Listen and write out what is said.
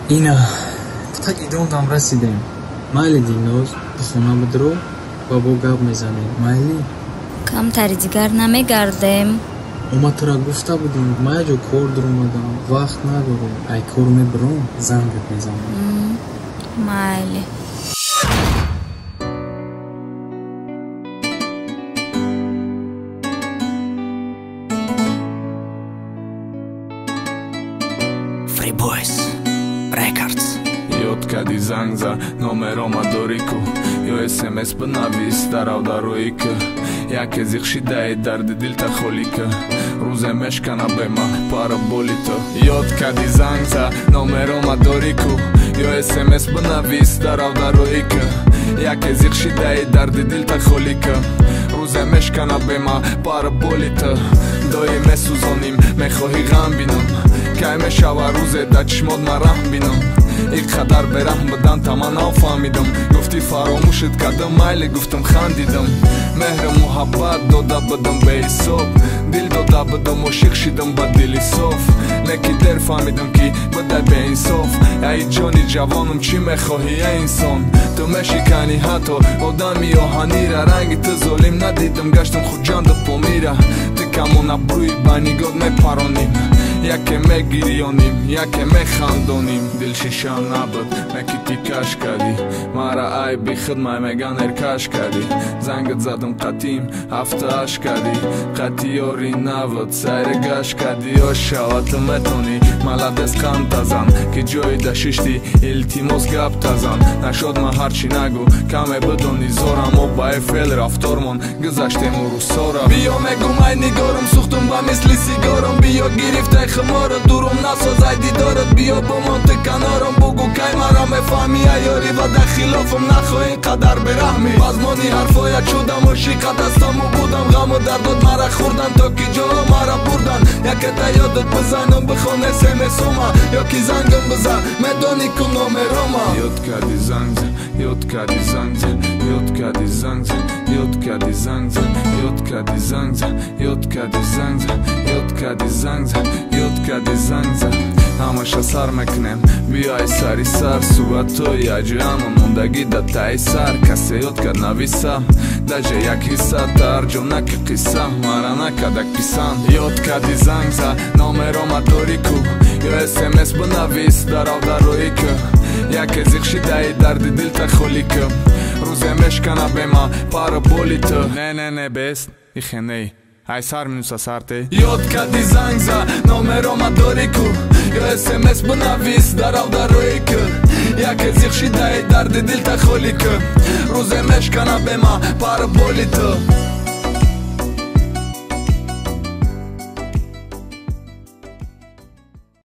اینا так идондам расидем. Майли Дилноз, ба хона бидро ва бо гап мезанем. Майли? камтари дигар намегардем. Уматра гуфта будем, майҷо кор дуромадам, вақт надорам. Ай кор мебирам, зангат мезанам. Майли. Free Boys Records. Јоткади занг за номерома дорику, Јо SMS бнавис даравда роика, Јаке зихши дај дарди дилта холика, Рузе мешкана бема параболита. Јоткади занг за номерома дорику, Јо SMS бнавис даравда роика, Јаке зихши дај дарди дилта холика, Рузе мешкана бема параболита. Дои месузоним мехоҳи ғам бинам, Кай мешава рузе да чишмод мараҳм бинам. Ик қадар бераҳм бидан тама нафаҳмидам. Гуфти фаромӯшит кардам, майли гуфтам хандидам. Меҳру муҳаббат дода бидам беҳисоб, дил дода бидам ошиқ шидам ба дили соф. Леки дер фаҳмидам ки бидай беинсоф. Ай ҷони ҷавонам чӣ мехоҳӣ ай инсон? Ту мешиканӣ ҳатто одами оҳанира, ранги ту золим надидам, гаштам хуҷанду помира. Ти камон абрӯи ба нигот мепароним, Яке мегирёним, яке механдоним. Дил шишам набуд, меки ти каш кардӣ, Мара ай бихуд май меганер каш кардӣ. Зангат задам қатим, ҳафтааш кардӣ, Қати ёри навуд, сайре гаш кардӣ. Ошава ту метонӣ, маладес қанд тазан, Ки ҷои да шишти илтимос гап тазан. Нашуд ма ҳарчи нагӯ, каме бидонӣ зорам, О ба эфел рафтормон, гузаштему рӯзсора. Биё мегум ай нигорам, сӯхтум ба мисли сигарам. Биё гирифтай хмора, дурум насозай дидорат. Биё бомон ту канорам, бугу кай мара мефаҳмӣ. Ай ёри ва да хилофам, нахоҳ ин қадар бераҳмӣ. Базмони ҳарфоят шудам, ошиқа дастаму будам. ғаму дардот мара хӯрдан, то ки ҷоҳо мара бурдан. Якета ёдот бизанам, бихон смсума, ё ки зангам бизан, медонӣ ку номерома. Ёд карди занг зан, ёд карди занг зан, ёд карди занг зан, ёд карди занг зан, ёд карди занг зан, ёд карди занг зан, ёд карди занг зан, ёд карди занг зан. Ҳамаша сар мекунем, биёй сари сар, суғатои аҷояма мондагӣ да таи сар. Касе ёд кард нависа, даҷа як ҳисса, тарҷунаки қисса, мара накардак писанд. Ёд карди занг за номерома дорику, ё SMS бинавис даравда роика, Яке зихши даи дарди дилта холика, Рузе мешкана бема параболита. Не бест ихеней, ай сар минуса сарте. Ёд карди занг за номерома дорику, ё SMS бинавис даравда роика, Яке зихши даи дарди дилта холика, Рузе мешкана бема параболита.